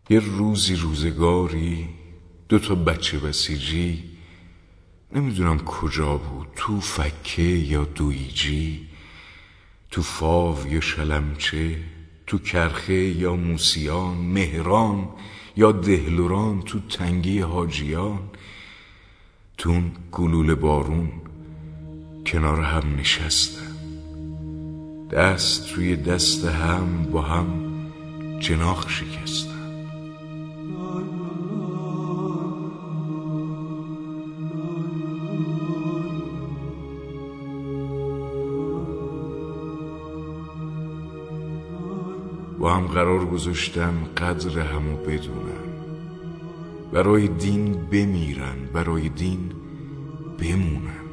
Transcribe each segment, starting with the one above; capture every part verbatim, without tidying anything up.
یه روزی روزگاری دو تا بچه بسیجی، نمیدونم کجا بود، تو فکه یا دویجی، تو فاو یا شلمچه، تو کرخه یا موسیان، مهران یا دهلوران، تو تنگی حاجیان، تو اون گلوله بارون کنار هم نشستن، دست روی دست هم با هم جناق شکستن. با هم قرار گذاشتن قدر همو بدونن، برای دین بمیرن، برای دین بمونن.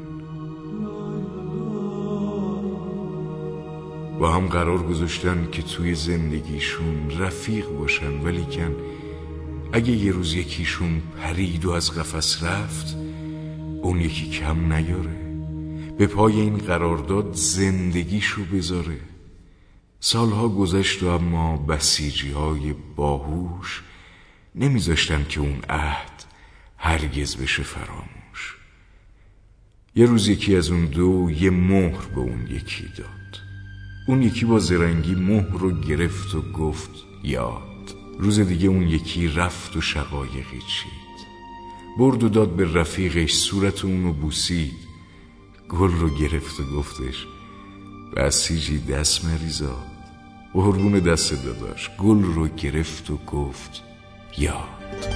با هم قرار گذاشتن که توی زندگیشون رفیق باشن، ولیکن اگه یه روز یکیشون پرید و از قفس رفت، اون یکی کم نیاره، به پای این قرارداد زندگیشو بذاره. سالها گذشت و اما بسیجی های باهوش نمیذاشتن که اون عهد هرگز بشه فراموش. یه روز یکی از اون دو یه مهر به اون یکی داد. اون یکی با زرنگی مهر رو گرفت و گفت یاد. روز دیگه اون یکی رفت و شقایقی چید، برد و داد به رفیقش، صورت اونو بوسید، گل رو گرفت و گفتش بسیجی دست مریزاد. قربون دست داداش، گل رو گرفت و گفت یاد.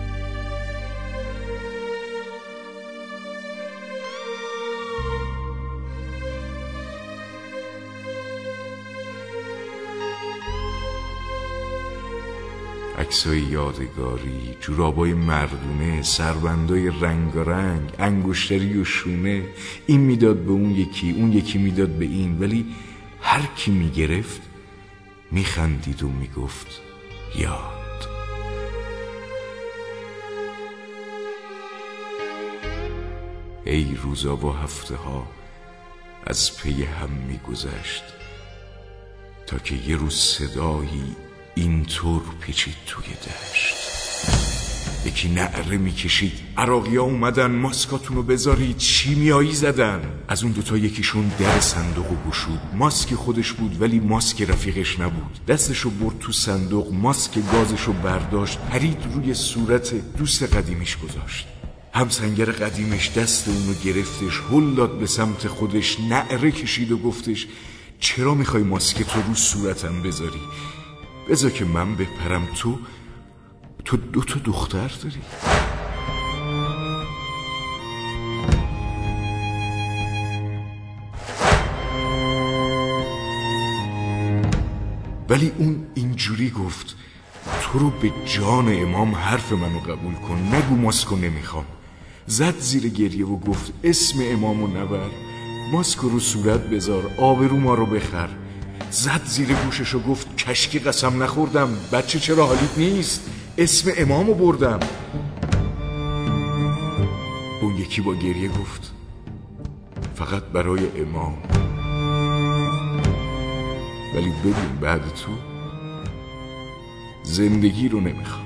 عکسای یادگاری، جورابای مردونه، سربندای رنگارنگ، انگشتری و شونه، این میداد به اون یکی، اون یکی میداد به این، ولی هر کی میگرفت میخندید و میگفت یاد. ای روزا و هفته ها از پی هم میگذشت، تا که یه روز صدایی اینطور پیچید توی دشت. یکی نعره میکشید عراقی ها اومدن، ماسکاتونو بذارید، شیمیایی زدن. از اون دوتا یکیشون در صندوقو گشود، ماسک خودش بود ولی ماسک رفیقش نبود. دستشو برد تو صندوق، ماسک گازشو برداشت، پرید روی صورت دوست قدیمیش گذاشت. همسنگر قدیمش دست اونو گرفتش، هل داد به سمت خودش، نعره کشید و گفتش چرا میخوای ماسک تو رو صورتم بذاری؟ بذار که من بپرم، تو تو دو تا دختر داری. ولی اون اینجوری گفت تو رو به جان امام حرف منو قبول کن، نگو ماسکو نمیخوام. زد زیر گریه و گفت اسم امامو نبر، ماسکو رو صورت بذار، آبرو ما رو بخر. زد زیر گوشش و گفت کشکی قسم نخوردم، بچه چرا حالیت نیست؟ اسم امامو بردم. اون یکی با گریه گفت فقط برای امام، ولی ببین بعد تو زندگی رو نمیخوام.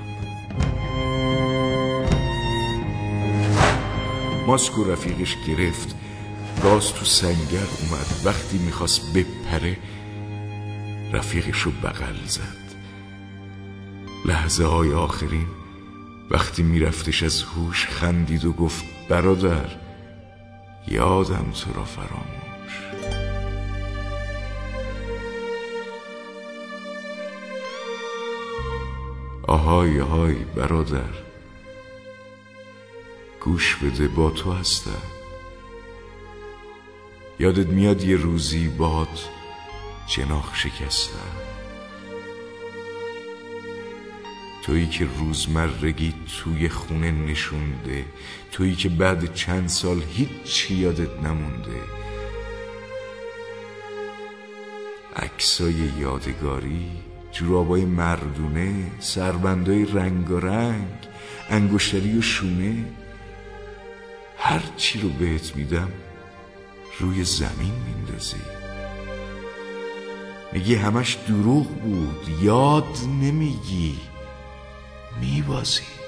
ماسکو رفیقش گرفت، راست تو سنگر اومد. وقتی میخواست بپره رفیقشو بغل زد. لحظه های آخرین وقتی میرفتش از هوش خندید و گفت برادر یادم تو را فراموش. آهای آهای برادر گوش بده، با تو هستم. یادت میاد یه روزی باهات جناق شکستم، تویی که روزمرگی توی خونه نشونده، تویی که بعد چند سال هیچی یادت نمونده. عکسای یادگاری، جورابای مردونه، سربندای رنگارنگ، انگشتری و شونه، هر چی رو بهت میدم روی زمین میندازی. میگی همش دروغ بود، یاد نمیگی. میبازی.